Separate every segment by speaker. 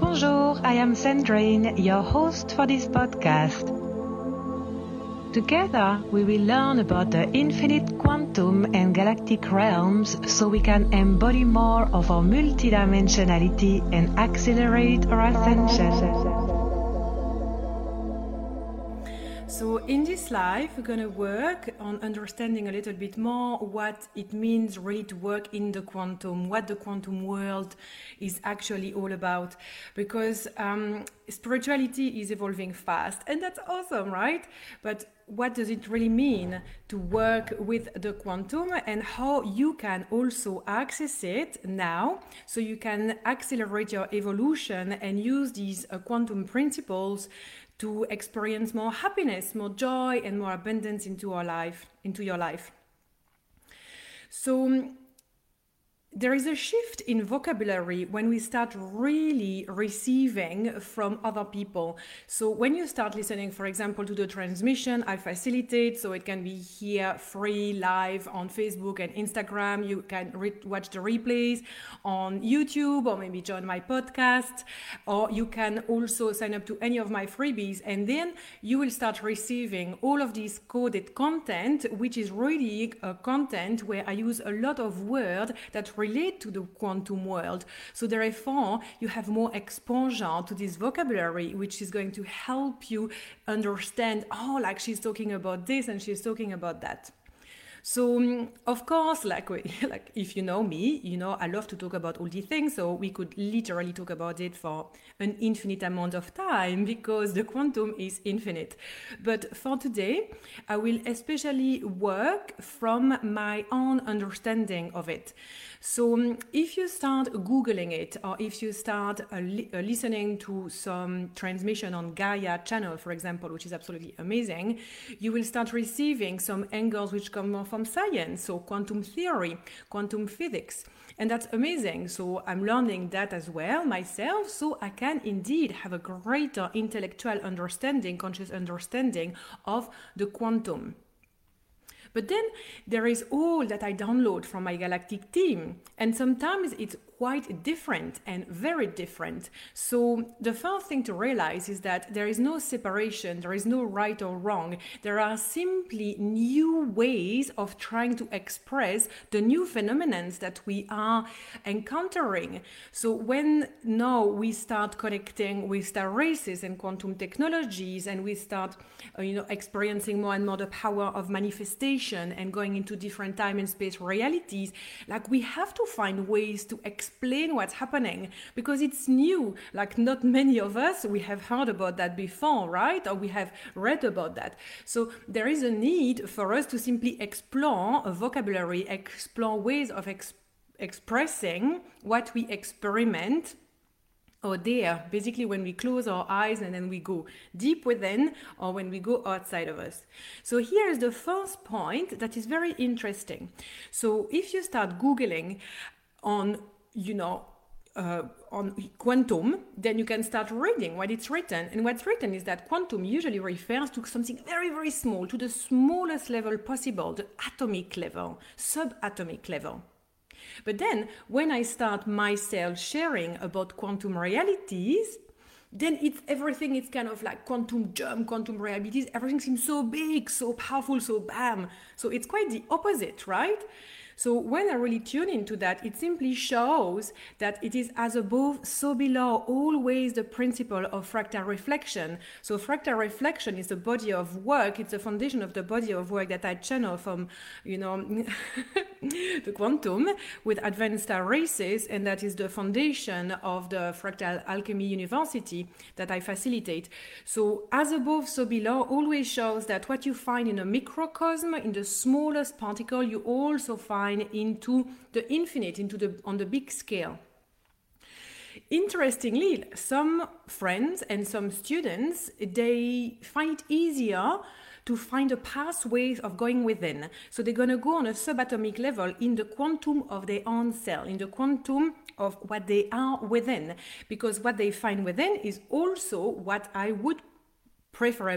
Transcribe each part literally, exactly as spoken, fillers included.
Speaker 1: Bonjour, I am Sandrine, your host for this podcast. Together, we will learn about the infinite quantum and galactic realms so we can embody more of our multidimensionality and accelerate our ascension.
Speaker 2: So in this life, we're going to work on understanding a little bit more what it means really to work in the quantum, what the quantum world is actually all about. Because um, spirituality is evolving fast, and that's awesome, right? But what does it really mean to work with the quantum, and how you can also access it now so you can accelerate your evolution and use these uh, quantum principles to experience more happiness, more joy, and more abundance into our life, into your life. So there is a shift in vocabulary when we start really receiving from other people. So when you start listening, for example, to the transmission I facilitate, so it can be here free, live on Facebook and Instagram. You can re- watch the replays on YouTube, or maybe join my podcast, or you can also sign up to any of my freebies, and then you will start receiving all of this coded content, which is really a content where I use a lot of words that relate to the quantum world. So therefore, you have more exposure to this vocabulary, which is going to help you understand, oh, like she's talking about this and she's talking about that. So, um, of course, like, like if you know me, you know I love to talk about all these things, so we could literally talk about it for an infinite amount of time because the quantum is infinite. But for today, I will especially work from my own understanding of it. So um, if you start Googling it, or if you start uh, li- uh, listening to some transmission on Gaia channel, for example, which is absolutely amazing, you will start receiving some angles which come more from science, so quantum theory, quantum physics, and that's amazing. So I'm learning that as well myself, so I can indeed have a greater intellectual understanding, conscious understanding of the quantum. But then there is all that I download from my galactic team, and sometimes it's quite different and very different. So the first thing to realize is that there is no separation, there is no right or wrong. There are simply new ways of trying to express the new phenomena that we are encountering. So when now we start connecting with star races and quantum technologies, and we start uh, you know, experiencing more and more the power of manifestation and going into different time and space realities, like we have to find ways to express explain what's happening because it's new. Like not many of us, we have heard about that before, right? Or we have read about that. So there is a need for us to simply explore a vocabulary, explore ways of ex- expressing what we experiment or there, basically when we close our eyes and then we go deep within, or when we go outside of us. So here is the first point that is very interesting. So if you start Googling on you know, uh, on quantum, then you can start reading what it's written. And what's written is that quantum usually refers to something very, very small, to the smallest level possible, the atomic level, subatomic level. But then when I start myself sharing about quantum realities, then it's everything, it's kind of like quantum jump, quantum realities, everything seems so big, so powerful, so bam. So it's quite the opposite, right? So when I really tune into that, it simply shows that it is as above, so below, always the principle of fractal reflection. So fractal reflection is the body of work. It's the foundation of the body of work that I channel from, you know, the quantum with advanced star races. And that is the foundation of the Fractal Alchemy University that I facilitate. So as above, so below always shows that what you find in a microcosm, in the smallest particle, you also find into the infinite, into the on the big scale. Interestingly, some friends and some students, they find it easier to find a pathway of going within. So they're going to go on a subatomic level in the quantum of their own cell, in the quantum of what they are within, because what they find within is also what I would preferably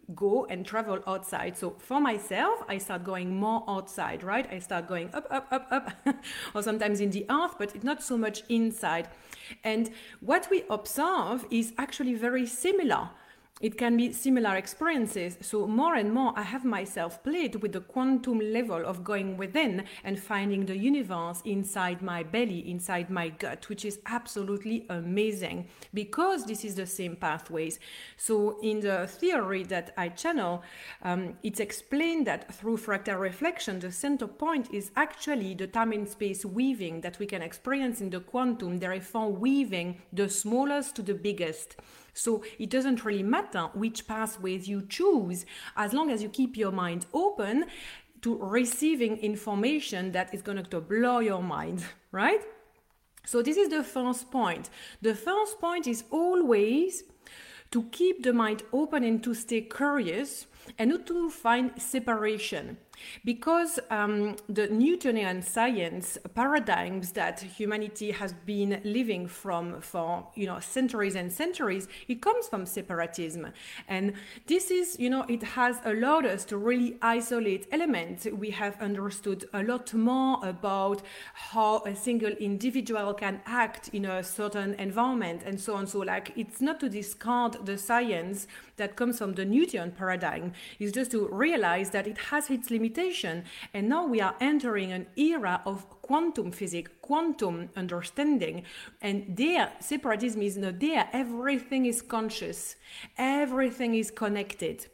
Speaker 2: go and travel outside. So for myself, I start going more outside, right? I start going up, up, up, up, or sometimes in the earth, but it's not so much inside. And what we observe is actually very similar. It can be similar experiences. So more and more I have myself played with the quantum level of going within and finding the universe inside my belly, inside my gut, which is absolutely amazing because this is the same pathways. So in the theory that I channel, um, it's explained that through fractal reflection, the center point is actually the time and space weaving that we can experience in the quantum, therefore weaving the smallest to the biggest. So it doesn't really matter which pathways you choose, as long as you keep your mind open to receiving information that is going to blow your mind, right? So this is the first point. The first point is always to keep the mind open and to stay curious and not to find separation. Because um, the Newtonian science paradigms that humanity has been living from for, you know, centuries and centuries, it comes from separatism. And this is, you know, it has allowed us to really isolate elements. We have understood a lot more about how a single individual can act in a certain environment and so on. So like, it's not to discard the science that comes from the Newtonian paradigm. It's just to realize that it has its limitation. And now we are entering an era of quantum physics, quantum understanding. And there, separatism is not there. Everything is conscious. Everything is connected.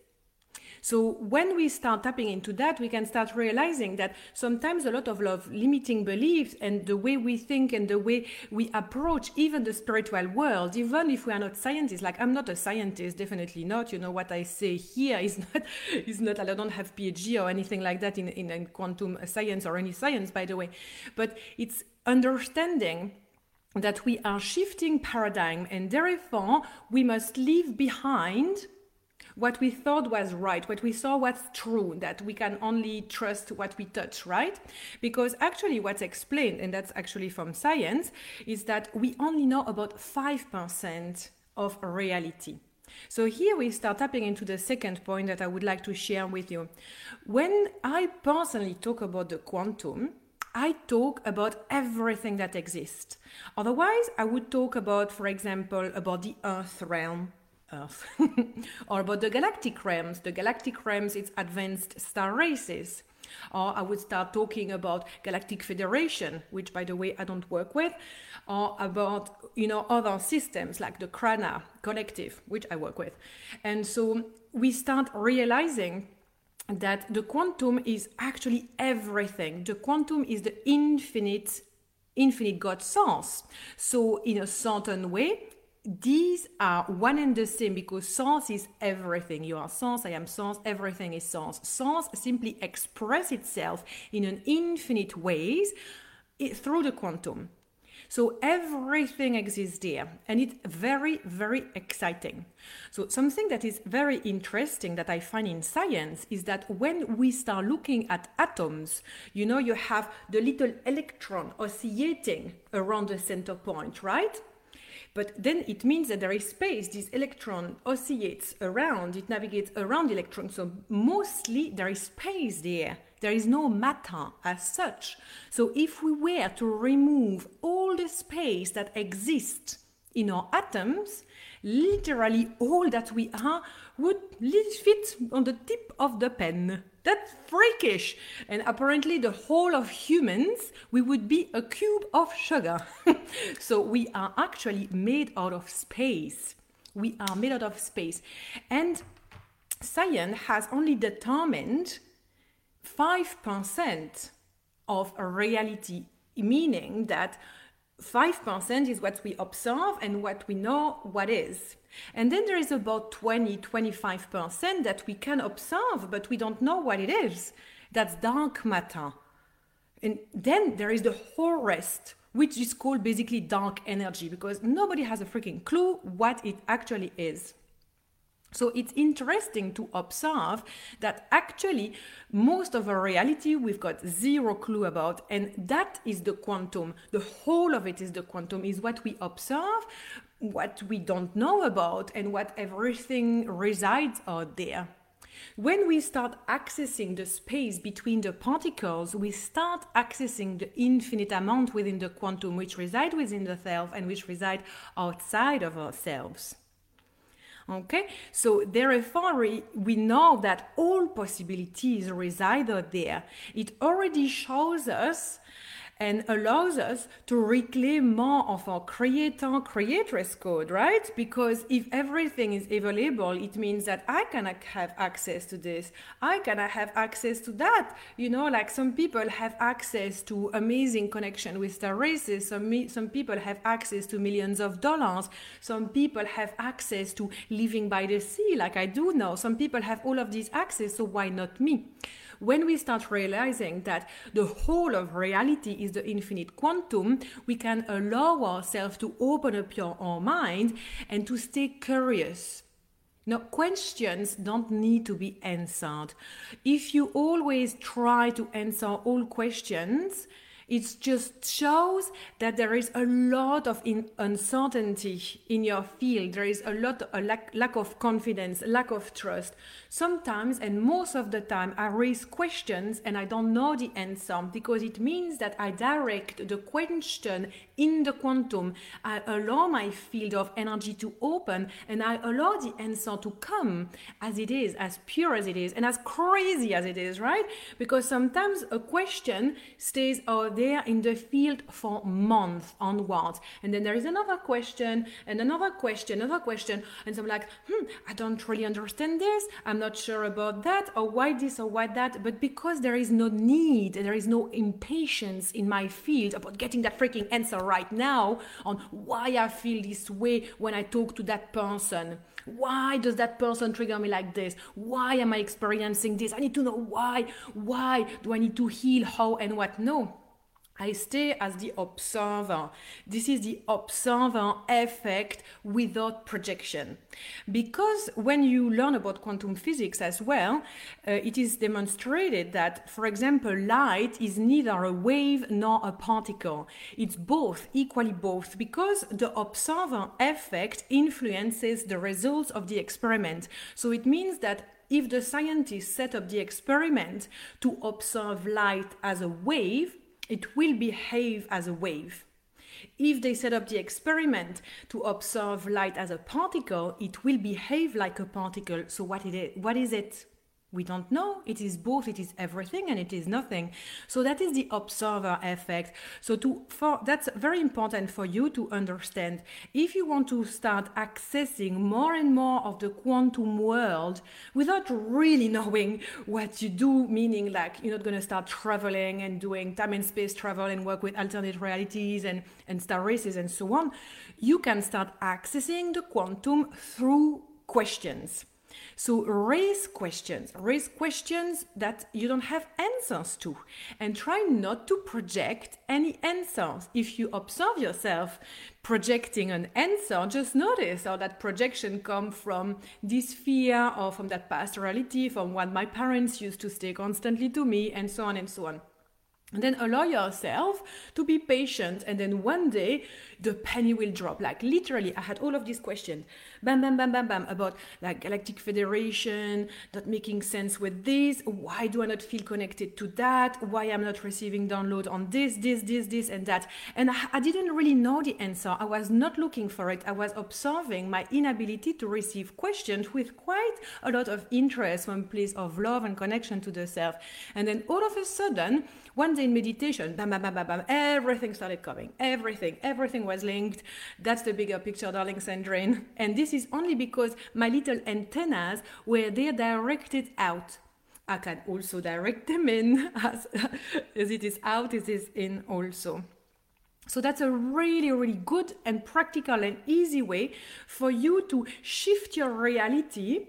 Speaker 2: So when we start tapping into that, we can start realizing that sometimes a lot of love limiting beliefs and the way we think and the way we approach even the spiritual world, even if we are not scientists, like I'm not a scientist, definitely not. You know, what I say here is not, is not, I don't have PhD or anything like that in, in, in quantum science or any science, by the way. But it's understanding that we are shifting paradigm and therefore we must leave behind what we thought was right, what we saw was true, that we can only trust what we touch, right? Because actually what's explained, and that's actually from science, is that we only know about five percent of reality. So here we start tapping into the second point that I would like to share with you. When I personally talk about the quantum, I talk about everything that exists. Otherwise, I would talk about, for example, about the Earth realm, Earth, or about the galactic realms. The galactic realms, it's advanced star races. Or I would start talking about Galactic Federation, which, by the way, I don't work with, or about, you know, other systems like the Krana Collective, which I work with. And so we start realizing that the quantum is actually everything. The quantum is the infinite, infinite God source. So in a certain way, these are one and the same because source is everything. You are source, I am source, everything is source. Source simply expresses itself in an infinite ways through the quantum. So everything exists there and it's very, very exciting. So something that is very interesting that I find in science is that when we start looking at atoms, you know, you have the little electron oscillating around the center point, right? But then it means that there is space. This electron oscillates around, it navigates around the electron. So mostly there is space there. There is no matter as such. So if we were to remove all the space that exists in our atoms, literally all that we are would fit on the tip of the pen. That's freakish. And apparently the whole of humans, we would be a cube of sugar. So we are actually made out of space. We are made out of space. And science has only determined five percent of a reality, meaning that five percent is what we observe and what we know what is. And then there is about twenty to twenty-five percent that we can observe, but we don't know what it is. That's dark matter. And then there is the whole rest, which is called basically dark energy, because nobody has a freaking clue what it actually is. So it's interesting to observe that actually most of our reality we've got zero clue about, and that is the quantum. The whole of it is the quantum, is what we observe, what we don't know about, and what everything resides out there. When we start accessing the space between the particles, we start accessing the infinite amount within the quantum, which reside within the self and which reside outside of ourselves. Okay, so therefore we know that all possibilities reside out there. It already shows us and allows us to reclaim more of our creator creatress code, right? Because if everything is available, it means that I cannot have access to this, I cannot have access to that. You know, like some people have access to amazing connection with star races, some some people have access to millions of dollars, some people have access to living by the sea, like I do now. Some people have all of these access, so why not me? When we start realizing that the whole of reality is the infinite quantum, we can allow ourselves to open up your, our mind and to stay curious. Now, questions don't need to be answered. If you always try to answer all questions, it just shows that there is a lot of in uncertainty in your field. There is a lot, a lack, lack of confidence, lack of trust. Sometimes, and most of the time, I raise questions and I don't know the answer because it means that I direct the question in the quantum. I allow my field of energy to open and I allow the answer to come as it is, as pure as it is, and as crazy as it is, right? Because sometimes a question stays out there in the field for months onwards. And then there is another question and another question, another question. And so I'm like, hmm, I don't really understand this. I'm not sure about that, or why this or why that. But because there is no need, there is no impatience in my field about getting that freaking answer right now on why I feel this way when I talk to that person. Why does that person trigger me like this? Why am I experiencing this? I need to know why. Why do I need to heal? How and what? No. I stay as the observer. This is the observer effect without projection. Because when you learn about quantum physics as well, uh, it is demonstrated that, for example, light is neither a wave nor a particle. It's both, equally both, because the observer effect influences the results of the experiment. So it means that if the scientists set up the experiment to observe light as a wave, it will behave as a wave. If they set up the experiment to observe light as a particle, it will behave like a particle. So what it is, what is it? We don't know. It is both, it is everything and it is nothing. So that is the observer effect. So to for that's very important for you to understand. If you want to start accessing more and more of the quantum world without really knowing what you do, meaning like you're not going to start traveling and doing time and space travel and work with alternate realities and, and star races and so on, you can start accessing the quantum through questions. So raise questions, raise questions that you don't have answers to, and try not to project any answers. If you observe yourself projecting an answer, just notice how that projection comes from this fear or from that past reality, from what my parents used to say constantly to me, and so on and so on. And then allow yourself to be patient, and then one day the penny will drop. Like literally, I had all of these questions, bam, bam, bam, bam, bam, about like Galactic Federation, not making sense with this. Why do I not feel connected to that? Why I'm not receiving download on this, this, this, this, and that? And I, I didn't really know the answer. I was not looking for it. I was observing my inability to receive questions with quite a lot of interest from a place of love and connection to the self. And then all of a sudden, one day in meditation, bam, bam, bam, bam, bam, everything started coming. Everything, everything was linked. That's the bigger picture, darling Sandrine. And this is only because my little antennas were there directed out. I can also direct them in as, as it is out, it is in also. So that's a really, really good and practical and easy way for you to shift your reality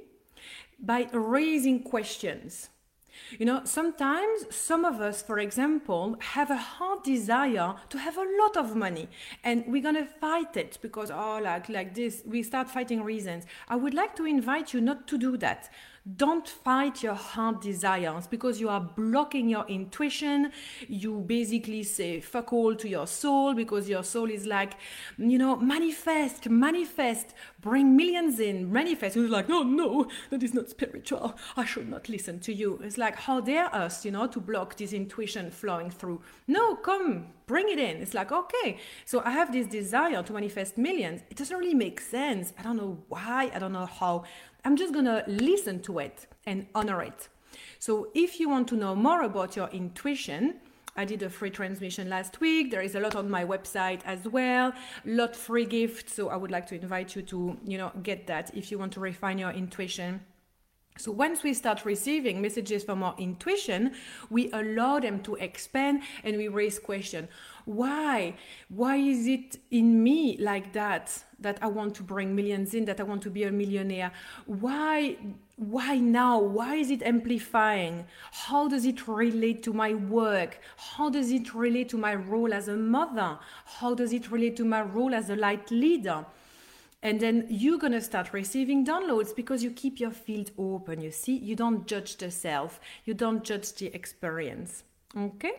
Speaker 2: by raising questions. You know, sometimes some of us, for example, have a hard desire to have a lot of money, and we're going to fight it because, oh, like, like this, we start fighting reasons. I would like to invite you not to do that. Don't fight your heart desires because you are blocking your intuition. You basically say fuck all to your soul because your soul is like, you know, manifest, manifest, bring millions in, manifest. And you're like, no, no, that is not spiritual. I should not listen to you. It's like, how dare us, you know, to block this intuition flowing through. No, come, bring it in. It's like, okay, so I have this desire to manifest millions. It doesn't really make sense. I don't know why. I don't know how. I'm just going to listen to it and honor it. So if you want to know more about your intuition, I did a free transmission last week. There is a lot on my website as well, a lot free gifts. So I would like to invite you to, you know, get that if you want to refine your intuition. So once we start receiving messages from our intuition, we allow them to expand and we raise questions. Why? Why is it in me like that, that I want to bring millions in, that I want to be a millionaire? Why? Why now? Why is it amplifying? How does it relate to my work? How does it relate to my role as a mother? How does it relate to my role as a light leader? And then you're going to start receiving downloads because you keep your field open, you see? You don't judge the self. You don't judge the experience. Okay?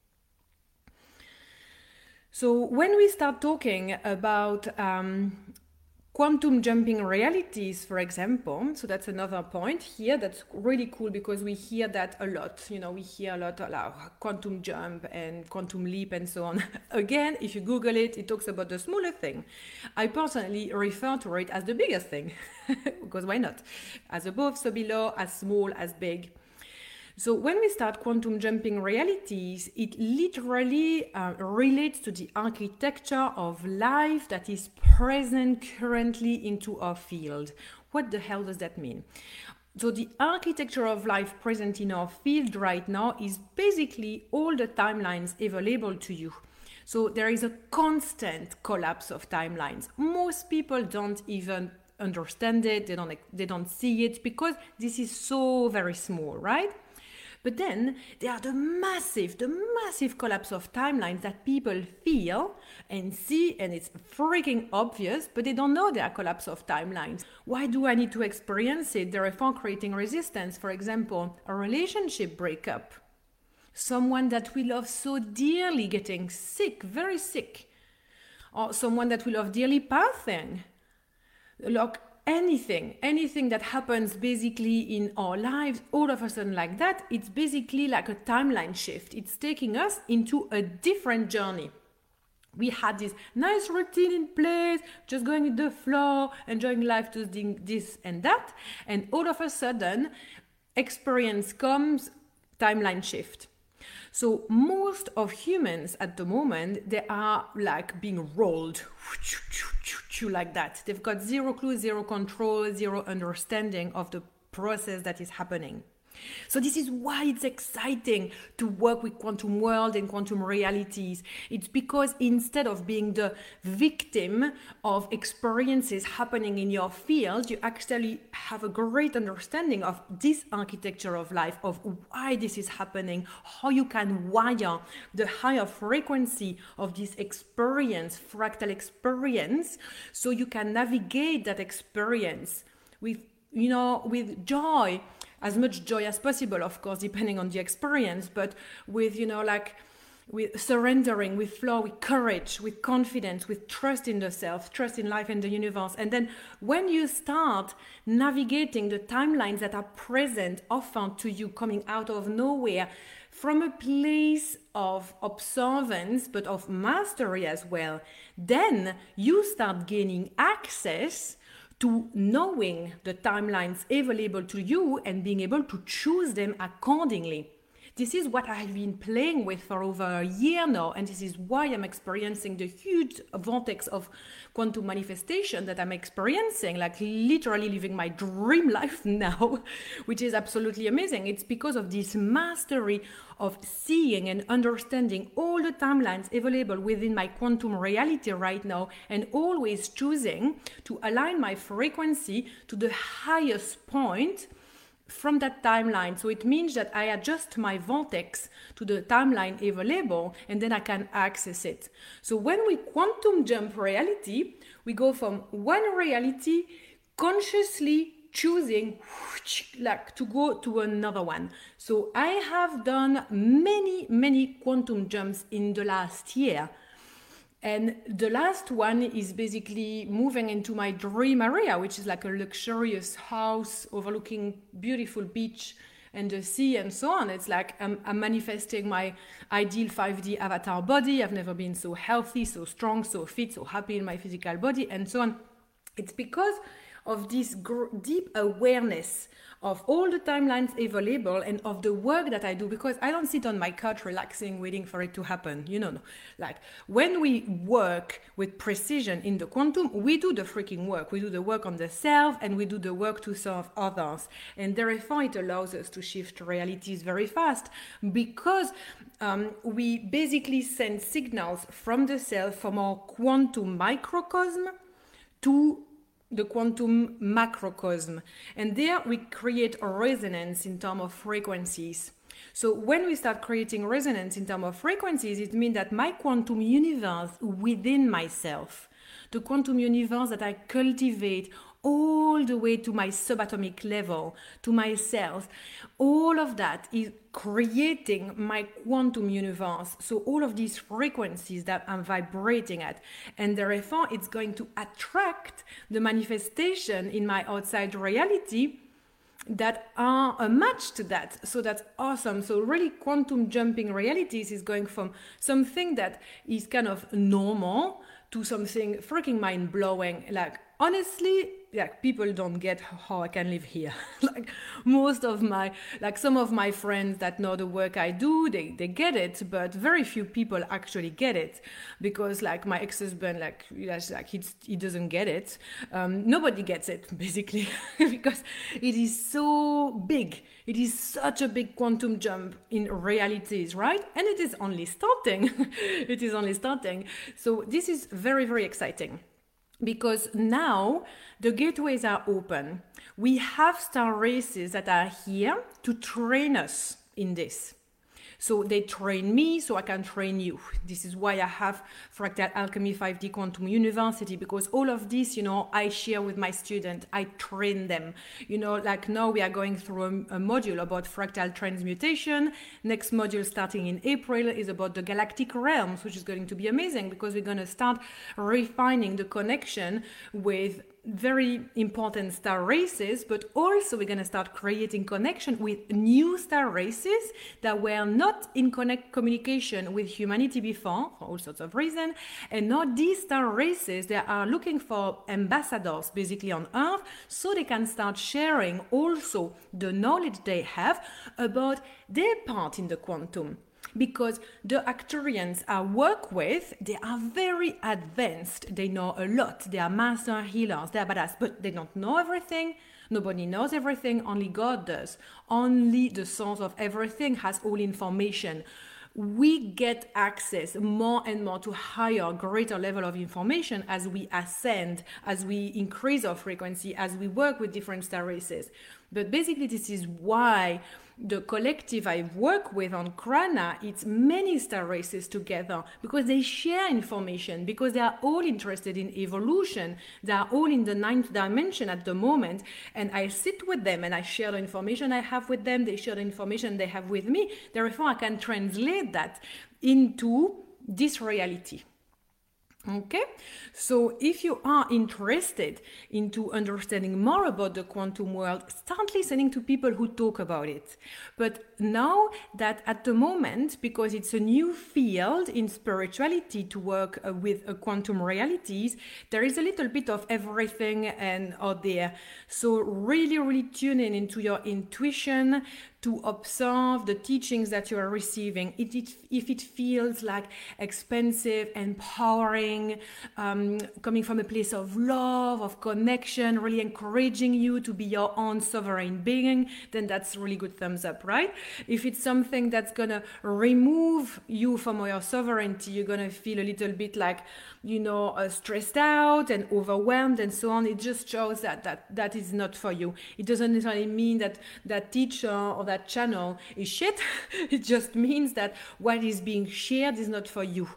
Speaker 2: So when we start talking about um, quantum jumping realities, for example, so that's another point here that's really cool because we hear that a lot. You know, we hear a lot about quantum jump and quantum leap and so on. Again, if you Google it, it talks about the smaller thing. I personally refer to it as the biggest thing because why not? As above, so below, as small, as big. So when we start quantum jumping realities, it literally uh, relates to the architecture of life that is present currently into our field. What the hell does that mean? So the architecture of life present in our field right now is basically all the timelines available to you. So there is a constant collapse of timelines. Most people don't even understand it, they don't, they don't see it because this is so very small, right? But then there are the massive, the massive collapse of timelines that people feel and see, and it's freaking obvious, but they don't know there are collapse of timelines. Why do I need to experience it? Therefore creating resistance. For example, a relationship breakup. Someone that we love so dearly getting sick, very sick. Or someone that we love dearly passing. Like, Anything, anything that happens basically in our lives, all of a sudden like that, it's basically like a timeline shift. It's taking us into a different journey. We had this nice routine in place, just going with the flow, enjoying life, doing this and that. And all of a sudden, experience comes, timeline shift. So most of humans at the moment, they are like being rolled like that. They've got zero clue, zero control, zero understanding of the process that is happening. So this is why it's exciting to work with quantum world and quantum realities. It's because instead of being the victim of experiences happening in your field, you actually have a great understanding of this architecture of life, of why this is happening, how you can wire the higher frequency of this experience, fractal experience, so you can navigate that experience with, you know, with joy. As much joy as possible, of course, depending on the experience, but with, you know, like with surrendering, with flow, with courage, with confidence, with trust in the self, trust in life and the universe. And then when you start navigating the timelines that are present often to you, coming out of nowhere, from a place of observance, but of mastery as well, then you start gaining access to knowing the timelines available to you and being able to choose them accordingly. This is what I've been playing with for over a year now, and this is why I'm experiencing the huge vortex of quantum manifestation that I'm experiencing, like literally living my dream life now, which is absolutely amazing. It's because of this mastery of seeing and understanding all the timelines available within my quantum reality right now, and always choosing to align my frequency to the highest point from that timeline. So it means that I adjust my vortex to the timeline available, and then I can access it. So when we quantum jump reality, we go from one reality, consciously choosing like to go to another one. So I have done many, many quantum jumps in the last year. And the last one is basically moving into my dream area, which is like a luxurious house overlooking beautiful beach and the sea and so on. It's like I'm, I'm manifesting my ideal five D avatar body. I've never been so healthy, so strong, so fit, so happy in my physical body and so on. It's because of this gr- deep awareness of all the timelines available and of the work that I do, because I don't sit on my couch relaxing, waiting for it to happen. You know, like when we work with precision in the quantum, we do the freaking work. We do the work on the self and we do the work to serve others. And therefore it allows us to shift realities very fast because um, we basically send signals from the self, from our quantum microcosm to the quantum macrocosm. And there we create a resonance in terms of frequencies. So when we start creating resonance in terms of frequencies, it means that my quantum universe within myself, the quantum universe that I cultivate all the way to my subatomic level, to my cells, all of that is creating my quantum universe. So all of these frequencies that I'm vibrating at, and therefore it's going to attract the manifestation in my outside reality that are a match to that. So that's awesome. So really quantum jumping realities is going from something that is kind of normal to something freaking mind-blowing. Like honestly, like people don't get how I can live here. Like most of my, like some of my friends that know the work I do, they, they get it, but very few people actually get it because like my ex-husband, like, like he, he doesn't get it. Um, nobody gets it basically because it is so big. It is such a big quantum jump in realities, right? And it is only starting. It is only starting. So this is very, very exciting. Because now the gateways are open. We have star races that are here to train us in this. So they train me so I can train you. This is why I have Fractal Alchemy five D Quantum University, because all of this, you know, I share with my students, I train them. You know, like now we are going through a, a module about fractal transmutation. Next module starting in April is about the galactic realms, which is going to be amazing because we're going to start refining the connection with very important star races, but also we're going to start creating connection with new star races that were not in connect communication with humanity before for all sorts of reasons. And now these star races, they are looking for ambassadors basically on Earth so they can start sharing also the knowledge they have about their part in the quantum. Because the Arcturians I work with, they are very advanced. They know a lot. They are master healers. They are badass, but they don't know everything. Nobody knows everything. Only God does. Only the source of everything has all information. We get access more and more to higher, greater level of information as we ascend, as we increase our frequency, as we work with different star races. But basically, this is why the collective I work with on Krana, it's many star races together because they share information, because they are all interested in evolution. They are all in the ninth dimension at the moment. And I sit with them and I share the information I have with them. They share the information they have with me. Therefore, I can translate that into this reality. Okay, so if you are interested into understanding more about the quantum world, start listening to people who talk about it. But now that at the moment, because it's a new field in spirituality to work uh, with uh, quantum realities, there is a little bit of everything and out there. So really, really tune in into your intuition to observe the teachings that you are receiving. It, it, if it feels like expensive, empowering, um, coming from a place of love, of connection, really encouraging you to be your own sovereign being, then that's really good thumbs up, right? If it's something that's gonna remove you from your sovereignty, you're gonna feel a little bit like, you know, uh, stressed out and overwhelmed and so on, it just shows that that, that is not for you. It doesn't necessarily mean that that teacher or that channel is shit. It just means that what is being shared is not for you.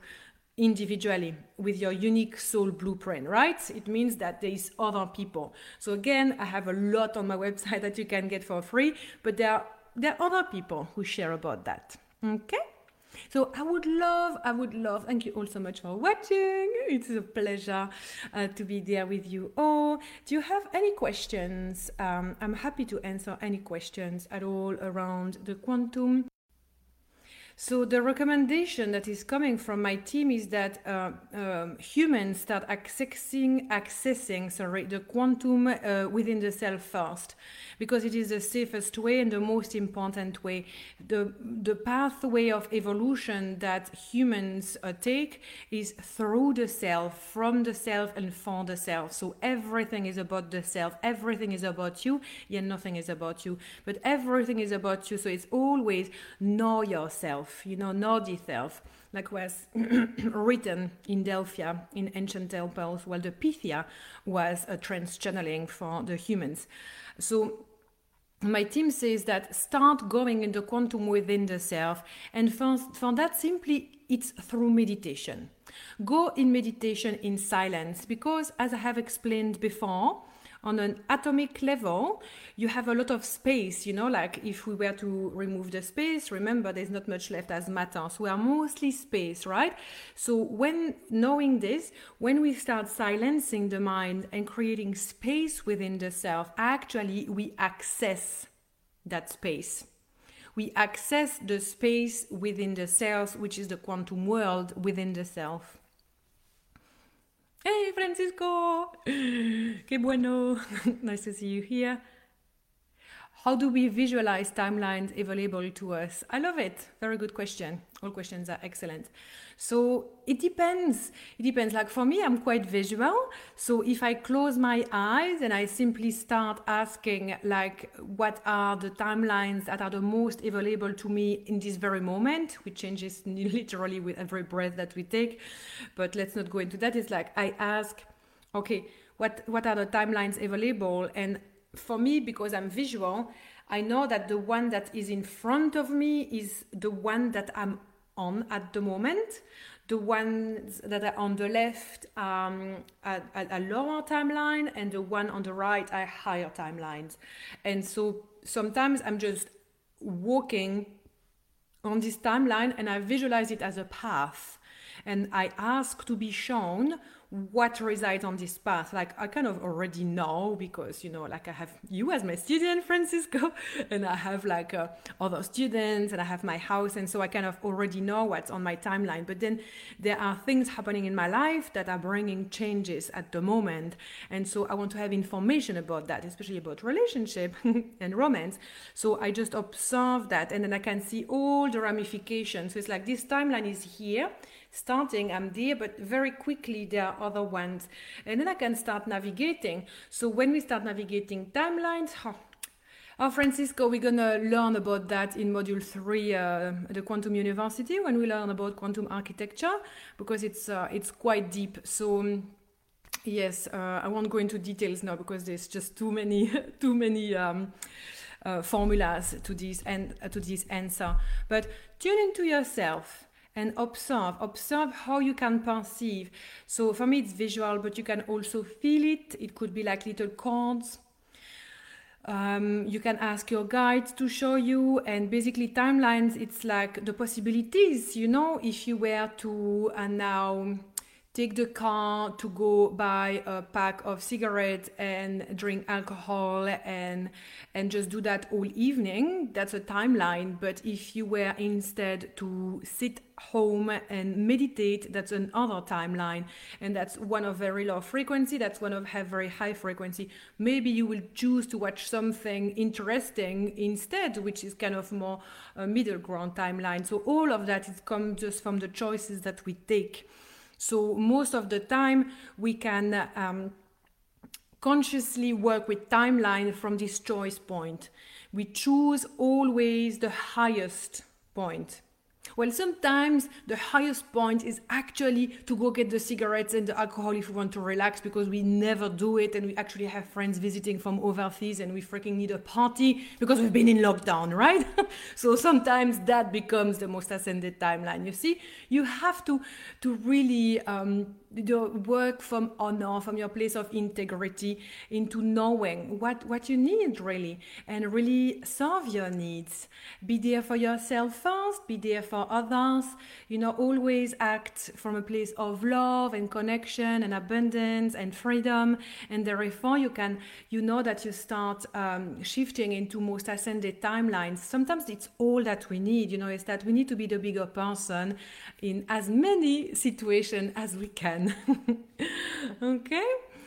Speaker 2: individually with your unique soul blueprint, right? It means that there is other people. So again, I have a lot on my website that you can get for free, but there are, there are other people who share about that. Okay? So I would love, I would love, thank you all so much for watching. It's a pleasure uh, to be there with you all. Do you have any questions? Um, I'm happy to answer any questions at all around the quantum. So the recommendation that is coming from my team is that uh, um, humans start accessing, accessing, sorry, the quantum uh, within the self first, because it is the safest way and the most important way. The the pathway of evolution that humans uh, take is through the self, from the self, and for the self. So everything is about the self. Everything is about you. Yeah, nothing is about you, but everything is about you. So it's always know yourself. You know, know thyself, like was written in Delphia in ancient temples, while the Pythia was a trance channeling for the humans. So my team says that start going in the quantum within the self, and for, for that simply it's through meditation. Go in meditation in silence, because as I have explained before, on an atomic level, you have a lot of space, you know, like if we were to remove the space, remember there's not much left as matter. So we are mostly space, right? So when knowing this, when we start silencing the mind and creating space within the self, actually we access that space. We access the space within the self, which is the quantum world within the self. Hey, Francisco! Qué bueno! Nice to see you here. How do we visualize timelines available to us? I love it. Very good question. All questions are excellent. So it depends. It depends. Like for me, I'm quite visual. So if I close my eyes and I simply start asking, like, what are the timelines that are the most available to me in this very moment, which changes literally with every breath that we take. But let's not go into that. It's like I ask, okay, what, what are the timelines available? And for me, because I'm visual, I know that the one that is in front of me is the one that I'm on at the moment. The ones that are on the left um, are, are a lower timeline, and the one on the right are higher timelines. And so sometimes I'm just walking on this timeline and I visualize it as a path. And I ask to be shown what resides on this path. Like I kind of already know, because, you know, like I have you as my student, Francisco, and I have like uh, other students, and I have my house. And so I kind of already know what's on my timeline. But then there are things happening in my life that are bringing changes at the moment. And so I want to have information about that, especially about relationship and romance. So I just observe that, and then I can see all the ramifications. So it's like this timeline is here. Starting, I'm there, but very quickly there are other ones. And then I can start navigating. So when we start navigating timelines, oh, oh Francisco, we're going to learn about that in module three, uh, the Quantum University, when we learn about quantum architecture, because it's, uh, it's quite deep. So um, yes, uh, I won't go into details now because there's just too many, too many um, uh, formulas to this, and uh, to this answer. But tune into yourself and observe, observe how you can perceive. So for me, it's visual, but you can also feel it. It could be like little chords. Um, you can ask your guides to show you, and basically timelines, it's like the possibilities, you know, if you were to uh, now take the car to go buy a pack of cigarettes and drink alcohol and and just do that all evening, that's a timeline. But if you were instead to sit home and meditate, that's another timeline, and that's one of very low frequency, that's one of have very high frequency. Maybe you will choose to watch something interesting instead, which is kind of more a middle ground timeline. So all of that is come just from the choices that we take. So most of the time we can um, consciously work with timeline from this choice point. We choose always the highest point. Well, sometimes the highest point is actually to go get the cigarettes and the alcohol if we want to relax, because we never do it and we actually have friends visiting from overseas and we freaking need a party because we've been in lockdown, right? So sometimes that becomes the most ascended timeline. You see, you have to, to really um, work from honor, from your place of integrity, into knowing what, what you need really, and really serve your needs. Be there for yourself first, be there for others, you know, always act from a place of love and connection and abundance and freedom, and therefore you can, you know, that you start um, shifting into most ascended timelines. Sometimes it's all that we need, you know, is that we need to be the bigger person in as many situations as we can. Okay,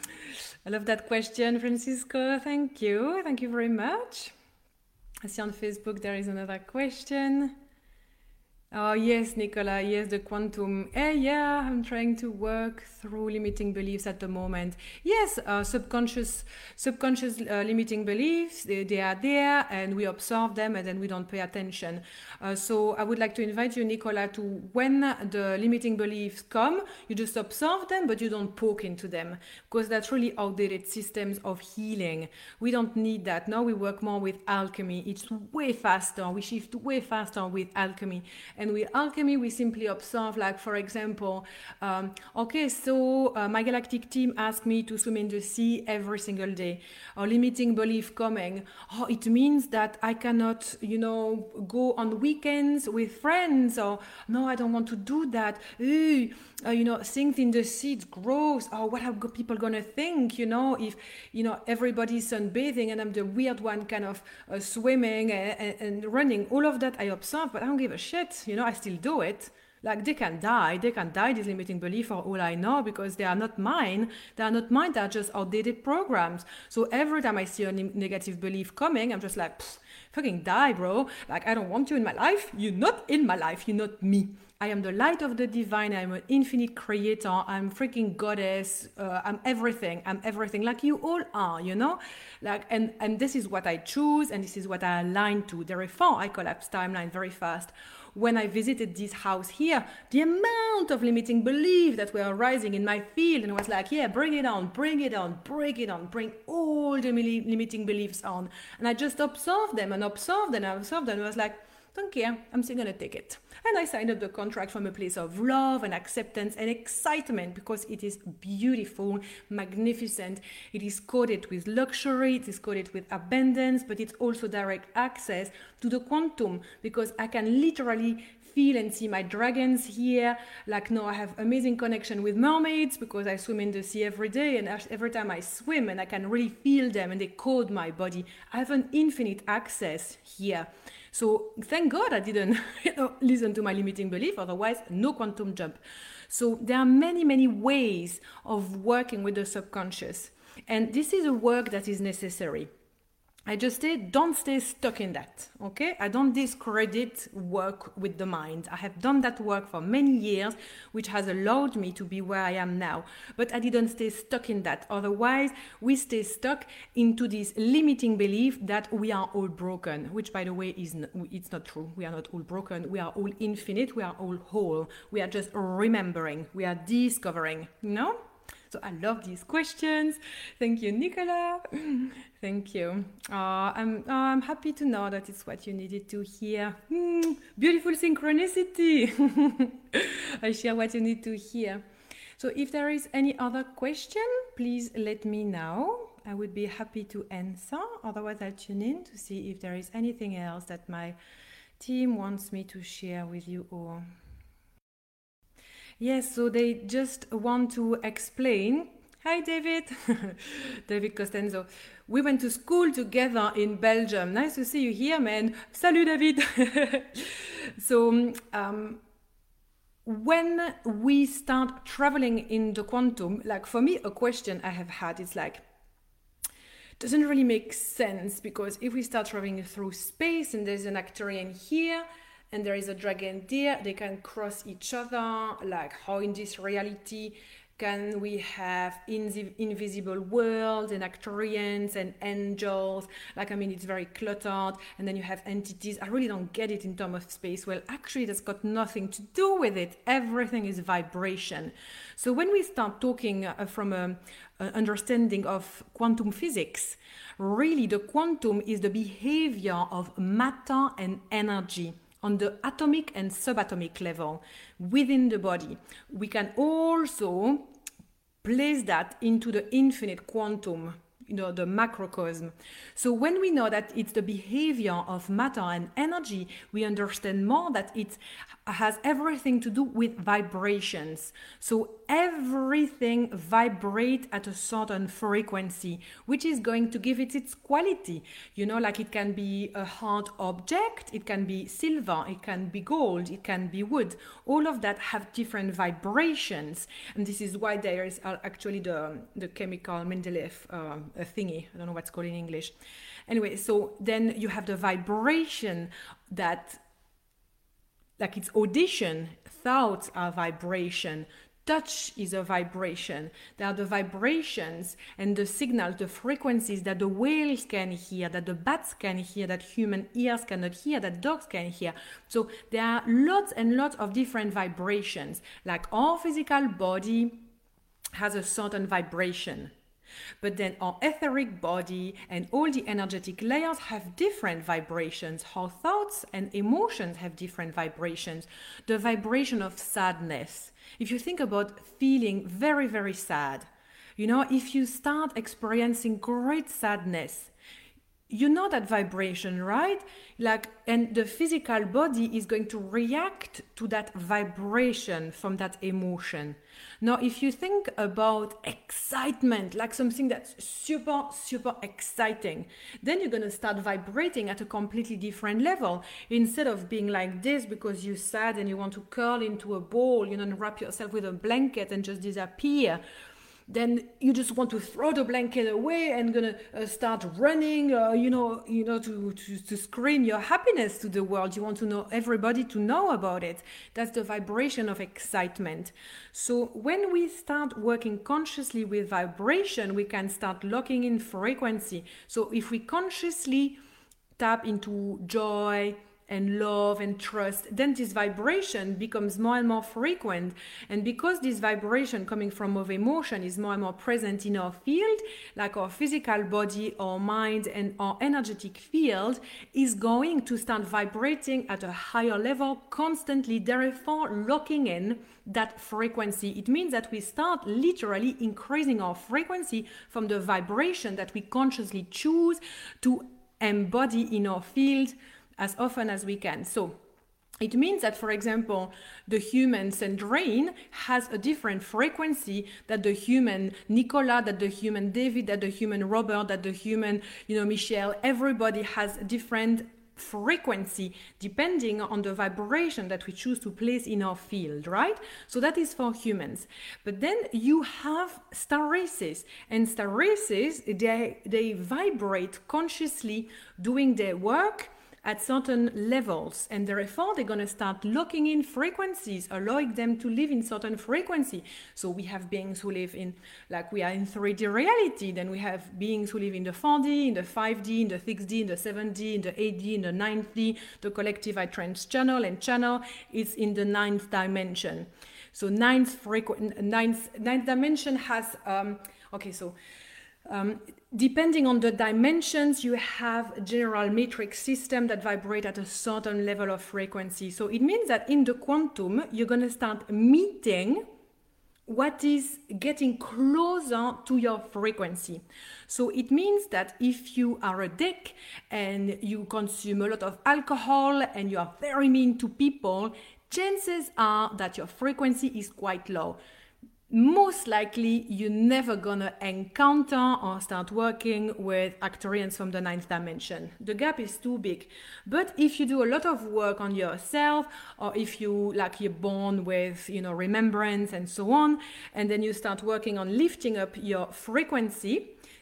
Speaker 2: I love that question, Francisco. Thank you, thank you very much. I see on Facebook there is another question. Oh, yes, Nicola, yes, the quantum. Eh, yeah, I'm trying to work through limiting beliefs at the moment. Yes, uh, subconscious subconscious uh, limiting beliefs, they, they are there and we observe them and then we don't pay attention. Uh, so I would like to invite you, Nicola, to when the limiting beliefs come, you just observe them, but you don't poke into them, because that's really outdated systems of healing. We don't need that. Now we work more with alchemy. It's way faster. We shift way faster with alchemy. And with alchemy, we simply observe, like, for example, um, okay, so uh, my galactic team asked me to swim in the sea every single day. Or limiting belief coming, oh, it means that I cannot, you know, go on weekends with friends, or no, I don't want to do that. Ooh, uh, you know, things in the sea, it's gross. Oh, what are people gonna think, you know, if, you know, everybody's sunbathing and I'm the weird one kind of uh, swimming and, and, and running. All of that I observe, but I don't give a shit. You know, I still do it. Like, they can die. They can die, this limiting belief, for all I know, because they are not mine. They are not mine. They are just outdated programs. So every time I see a ne- negative belief coming, I'm just like, fucking die, bro. Like, I don't want you in my life. You're not in my life. You're not me. I am the light of the divine. I'm an infinite creator. I'm freaking goddess. Uh, I'm everything. I'm everything. Like you all are, you know? Like, and, and this is what I choose, and this is what I align to. Therefore, I collapse timeline very fast. When I visited this house here, the amount of limiting belief that were arising in my field, and I was like, yeah, bring it on, bring it on, bring it on, bring all the limiting beliefs on. And I just observed them and observed and I observed them. And I was like, don't care, I'm still gonna take it. And I signed up the contract from a place of love and acceptance and excitement, because it is beautiful, magnificent. It is coded with luxury, it is coded with abundance, but it's also direct access to the quantum, because I can literally feel and see my dragons here. Like, no, I have amazing connection with mermaids because I swim in the sea every day, and every time I swim, and I can really feel them and they code my body. I have an infinite access here. So thank God I didn't you know, listen to my limiting belief, otherwise no quantum jump. So there are many, many ways of working with the subconscious. And this is a work that is necessary. I just say, don't stay stuck in that, okay? I don't discredit work with the mind. I have done that work for many years, which has allowed me to be where I am now. But I didn't stay stuck in that. Otherwise, we stay stuck into this limiting belief that we are all broken, which, by the way, is not, it's not true. We are not all broken. We are all infinite. We are all whole. We are just remembering. We are discovering, you know? So I love these questions. Thank you, Nicola. Thank you. Uh, I'm, uh, I'm happy to know that it's what you needed to hear. Mm, beautiful synchronicity. I share what you need to hear. So if there is any other question, please let me know. I would be happy to answer. Otherwise, I'll tune in to see if there is anything else that my team wants me to share with you all. Yes, so they just want to explain. Hi, David. David Costanzo. We went to school together in Belgium. Nice to see you here, man. Salut, David. So, um, when we start traveling in the quantum, like for me, a question I have had is like, doesn't really make sense, because if we start traveling through space and there's an Arcturian here, and there is a dragon there, they can cross each other, like how in this reality Can we have in- invisible worlds and Arcturians and angels? Like, I mean, it's very cluttered. And then you have entities. I really don't get it in terms of space. Well, actually, that's got nothing to do with it. Everything is vibration. So when we start talking uh, from a, a understanding of quantum physics, really the quantum is the behavior of matter and energy on the atomic and subatomic level within the body. We can also place that into the infinite quantum, you know, the macrocosm. So when we know that it's the behavior of matter and energy, we understand more that it has everything to do with vibrations. So everything vibrates at a certain frequency, which is going to give it its quality. You know, like it can be a hard object, it can be silver, it can be gold, it can be wood. All of that have different vibrations. And this is why there is actually the, the chemical Mendeleev uh, thingy. I don't know what's called in English. Anyway, so then you have the vibration that, like it's audition, thoughts are vibration, touch is a vibration. There are the vibrations and the signals, the frequencies that the whales can hear, that the bats can hear, that human ears cannot hear, that dogs can hear. So there are lots and lots of different vibrations. Like our physical body has a certain vibration. But then our etheric body and all the energetic layers have different vibrations. Our thoughts and emotions have different vibrations. The vibration of sadness. If you think about feeling very, very sad, you know, if you start experiencing great sadness, you know that vibration, right? Like, and the physical body is going to react to that vibration from that emotion. Now, if you think about excitement, like something that's super, super exciting, then you're going to start vibrating at a completely different level. Instead of being like this because you're sad and you want to curl into a ball, you know, and wrap yourself with a blanket and just disappear, then you just want to throw the blanket away and gonna uh, start running, uh, you know, you know, to, to to scream your happiness to the world. You want to know everybody to know about it. That's the vibration of excitement. So when we start working consciously with vibration, we can start locking in frequency. So if we consciously tap into joy and love and trust, then this vibration becomes more and more frequent. And because this vibration coming from of emotion is more and more present in our field, like our physical body, our mind, and our energetic field is going to start vibrating at a higher level constantly, therefore locking in that frequency. It means that we start literally increasing our frequency from the vibration that we consciously choose to embody in our field as often as we can. So it means that, for example, the human Sandrine has a different frequency that the human Nicola, that the human David, that the human Robert, that the human, you know, Michelle. Everybody has a different frequency depending on the vibration that we choose to place in our field, right? So that is for humans. But then you have star races, and star races, they, they vibrate consciously doing their work at certain levels, and therefore they're going to start locking in frequencies, allowing them to live in certain frequency. So we have beings who live in, like we are in three D reality, then we have beings who live in the four D, in the five D, in the six D, in the seven D, in the eight D, in the nine D. The collective I trans channel and channel is in the ninth dimension. So ninth frequency, ninth, ninth dimension has, um, okay, so Um, depending on the dimensions, you have a general matrix system that vibrate at a certain level of frequency. So it means that in the quantum, you're going to start meeting what is getting closer to your frequency. So it means that if you are a dick and you consume a lot of alcohol and you are very mean to people, chances are that your frequency is quite low. Most likely, you're never gonna encounter or start working with Arcturians from the ninth dimension. The gap is too big. But if you do a lot of work on yourself, or if you, like, you're born with, you know, remembrance and so on, and then you start working on lifting up your frequency,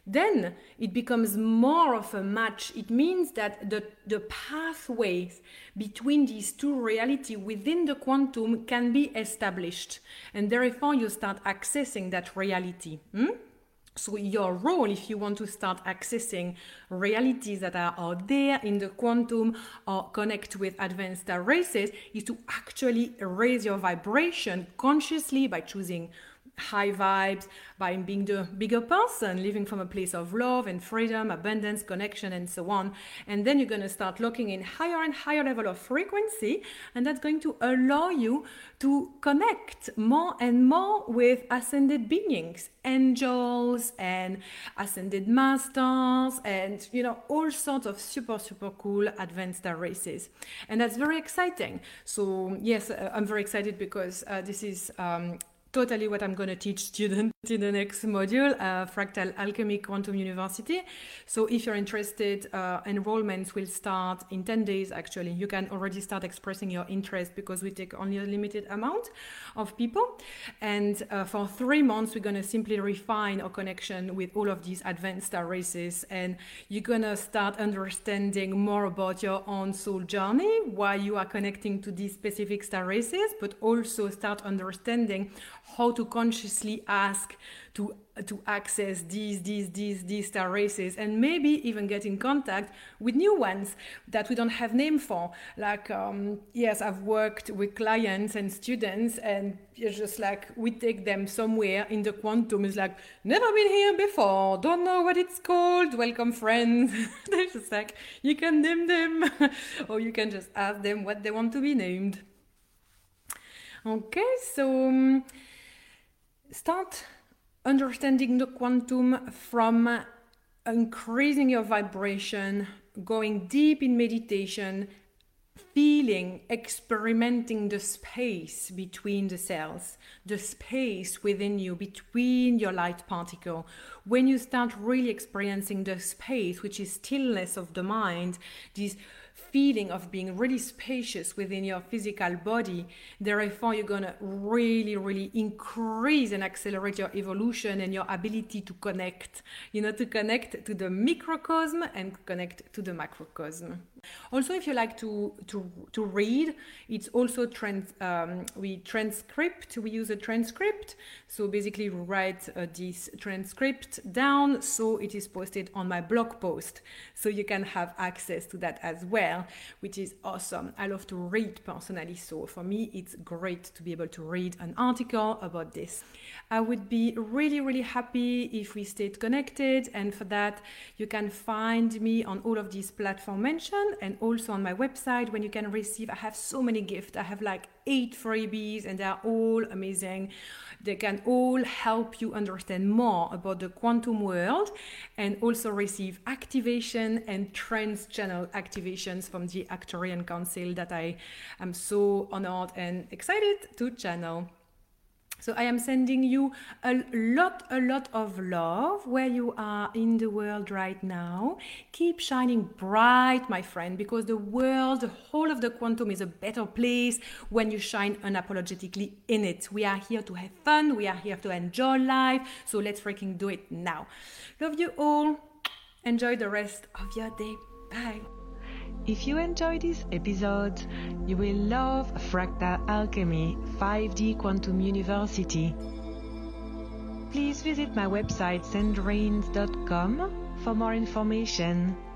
Speaker 2: then it becomes more of a match. It means that the, the pathways between these two realities within the quantum can be established. And therefore, you start accessing that reality. Hmm? So your role, if you want to start accessing realities that are out there in the quantum or connect with advanced star races, is to actually raise your vibration consciously by choosing high vibes, by being the bigger person, living from a place of love and freedom, abundance, connection, and so on. And then you're going to start looking in higher and higher level of frequency, and that's going to allow you to connect more and more with ascended beings, angels and ascended masters, and you know, all sorts of super super cool advanced star races. And that's very exciting. So yes, uh, I'm very excited because uh, this is um, totally what I'm going to teach students in the next module, uh, Fractal Alchemy Quantum University. So if you're interested, uh, enrollments will start in ten days actually. You can already start expressing your interest because we take only a limited amount of people. And uh, for three months, we're going to simply refine our connection with all of these advanced star races. And you're going to start understanding more about your own soul journey, why you are connecting to these specific star races, but also start understanding how to consciously ask to to access these, these, these, these star races, and maybe even get in contact with new ones that we don't have name for. Like, um, yes, I've worked with clients and students, and it's just like we take them somewhere in the quantum. It's like, never been here before, don't know what it's called, welcome friends. They're just like, you can name them, or you can just ask them what they want to be named. Okay, so um, start understanding the quantum from increasing your vibration, going deep in meditation, feeling, experimenting the space between the cells, the space within you, between your light particle. When you start really experiencing the space, which is stillness of the mind, this feeling of being really spacious within your physical body, therefore you're going to really, really increase and accelerate your evolution and your ability to connect, you know, to connect to the microcosm and connect to the macrocosm. Also, if you like to to to read, it's also trans um, we transcript. We use a transcript. So basically, we write uh, this transcript down, so it is posted on my blog post. So you can have access to that as well, which is awesome. I love to read personally, so for me, it's great to be able to read an article about this. I would be really, really happy if we stayed connected, and for that, you can find me on all of these platforms mentioned, and also on my website when you can receive. I have so many gifts. I have like eight freebies, and they are all amazing. They can all help you understand more about the quantum world, and also receive activation and trance channel activations from the Arcturian Council that I am so honored and excited to channel. So I am sending you a lot, a lot of love where you are in the world right now. Keep shining bright, my friend, because the world, the whole of the quantum is a better place when you shine unapologetically in it. We are here to have fun. We are here to enjoy life. So let's freaking do it now. Love you all. Enjoy the rest of your day. Bye.
Speaker 1: If you enjoyed this episode, you will love Fractal Alchemy five D Quantum University. Please visit my website sandrines dot com for more information.